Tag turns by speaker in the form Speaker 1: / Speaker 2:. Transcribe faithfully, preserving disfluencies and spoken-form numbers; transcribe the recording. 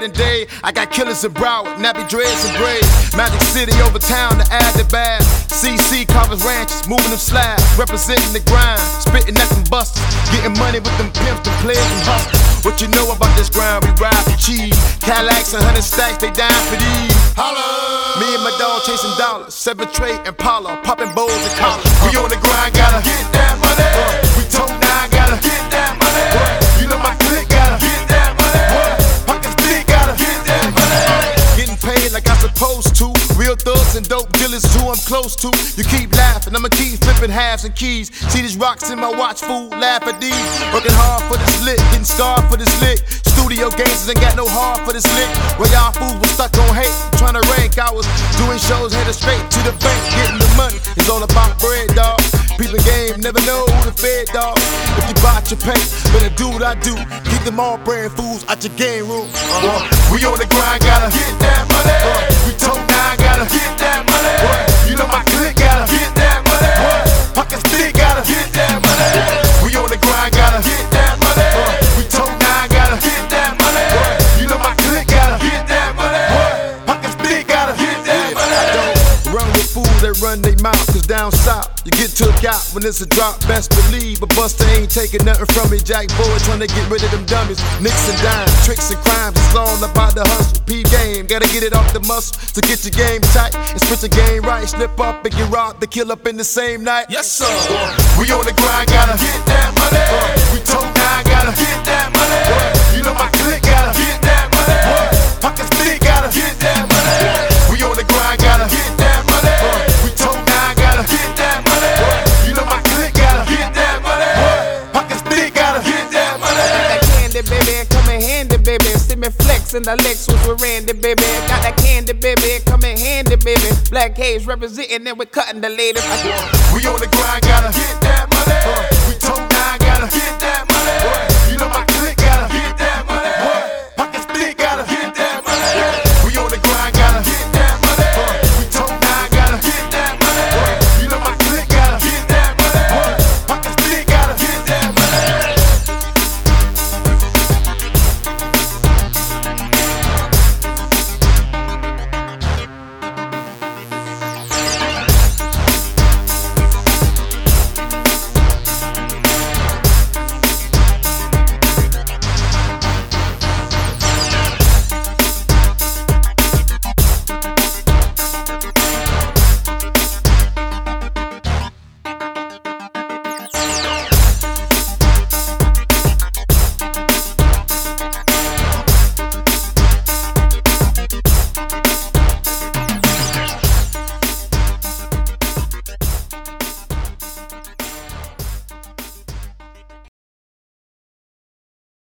Speaker 1: and day. I got killers in Broward, nappy dreads and braids. Magic City over town to add the bad. C C Carver's ranches, moving them slabs, representing the grind, spitting at them busters, getting money with them pimps, them players and hustlers. What you know about this grind? We ride for cheese. Cadillacs and hundred stacks, they dying for these. Holla! Me and my dog chasing dollars, seven tray Impala, popping bowls and collars. We on the grind, gotta get that money. Uh, we talk nine, gotta get that money. Uh, you know my clique, gotta get that money. Uh, pockets big, gotta get that money. Getting paid like I'm supposed to. Real thugs and dope dealers is who I'm close to. You keep laughing, I'ma keep flipping halves and keys. See these rocks in my watch, fool, laugh at these. Working hard for this lick, getting scarred for this lick. Studio gangsters ain't got no heart for this lick. Where y'all fools was stuck on hate, trying to rank. I was doing shows, headed straight to the bank, getting the money. It's all about bread, dawg. People game, never know who the fed, dawg. If you bought your pay, better do what I do. Keep them all brand fools out your game room. Uh-huh. We on the grind, gotta get that money. Uh, we talk nine, gotta get that money. Uh, you know my clique, gotta get that money. Uh, pockets big, gotta get that money. Uh, we on the grind, gotta get that money. Uh, we talk nine, gotta get that money. Uh, you know my clique, gotta get that money. Uh, pockets big, gotta get that money. I don't run with fools that run they mouth, cause down south you get took out when it's a drop, best believe. But Buster ain't taking nothing from me. Jack Boy trying to get rid of them dummies. Nicks and dimes, tricks and crimes, it's all about the hustle. P-game, gotta get it off the muscle to get your game tight and spit your game right. Slip up and get robbed, the kill up in the same night. Yes sir. We on the grind, gotta get that money. Uh, we talk nine, gotta get that money. Uh, you know my clique, gotta get that money. Uh, pockets big, gotta get that money. Uh, we on the grind, gotta get that money. Uh, we talk nine, gotta get that money. You know my clique, gotta get that money. Pockets big, gotta get that money.
Speaker 2: Got that candy, baby, come in handy, baby. See me flex in the Lexus with Randy, baby. Got that candy, baby, come in handy, baby. Black Haze representing and we cutting the ladies.
Speaker 1: We on the grind, gotta get that money.